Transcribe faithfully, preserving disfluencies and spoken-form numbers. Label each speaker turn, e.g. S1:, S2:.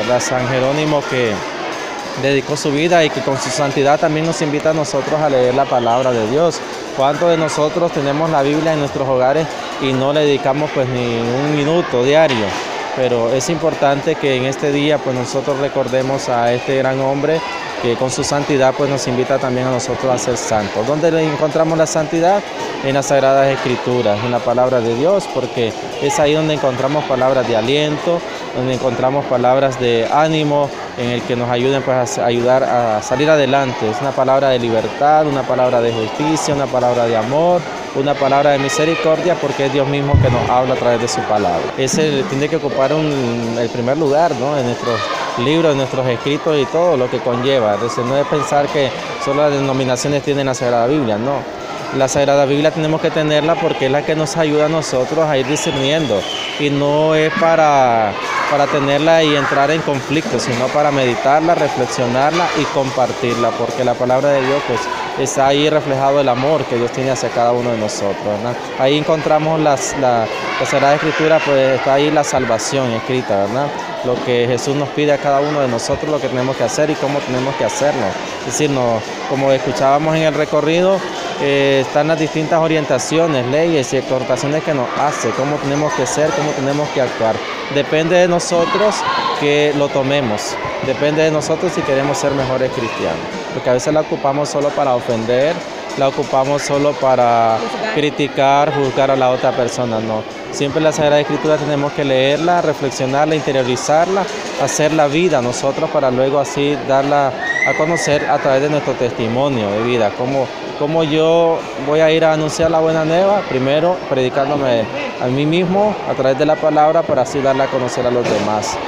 S1: ¿verdad? San Jerónimo, que dedicó su vida y que con su santidad también nos invita a nosotros a leer la palabra de Dios. ¿Cuántos de nosotros tenemos la Biblia en nuestros hogares y no le dedicamos pues ni un minuto diario? Pero es importante que en este día pues nosotros recordemos a este gran hombre que con su santidad pues nos invita también a nosotros a ser santos. ¿Dónde encontramos la santidad? En las Sagradas Escrituras, en la palabra de Dios, porque es ahí donde encontramos palabras de aliento, donde encontramos palabras de ánimo, en el que nos ayuden pues a ayudar a salir adelante. Es una palabra de libertad, una palabra de justicia, una palabra de amor, una palabra de misericordia, porque es Dios mismo que nos habla a través de su palabra. Ese tiene que ocupar un, el primer lugar, ¿no?, en nuestros libros, en nuestros escritos y todo lo que conlleva. Es decir, no es pensar que solo las denominaciones tienen la Sagrada Biblia, no. La Sagrada Biblia tenemos que tenerla porque es la que nos ayuda a nosotros a ir discerniendo, y no es para, para tenerla y entrar en conflicto, sino para meditarla, reflexionarla y compartirla, porque la palabra de Dios pues está ahí reflejado el amor que Dios tiene hacia cada uno de nosotros, ¿verdad? Ahí encontramos las, la, la Sagrada Escritura, pues está ahí la salvación escrita, ¿verdad? Lo que Jesús nos pide a cada uno de nosotros, lo que tenemos que hacer y cómo tenemos que hacerlo. Es decir, no, como escuchábamos en el recorrido, eh, están las distintas orientaciones, leyes y exhortaciones que nos hace, cómo tenemos que ser, cómo tenemos que actuar. Depende de nosotros que lo tomemos, depende de nosotros si queremos ser mejores cristianos, porque a veces la ocupamos solo para ofender, la ocupamos solo para juzgar. criticar, juzgar a la otra persona, no. Siempre la Sagrada Escritura tenemos que leerla, reflexionarla, interiorizarla, hacerla vida nosotros para luego así darla a conocer a través de nuestro testimonio de vida. Cómo, cómo yo voy a ir a anunciar la buena nueva, primero predicándome a mí mismo a través de la palabra para así darla a conocer a los demás.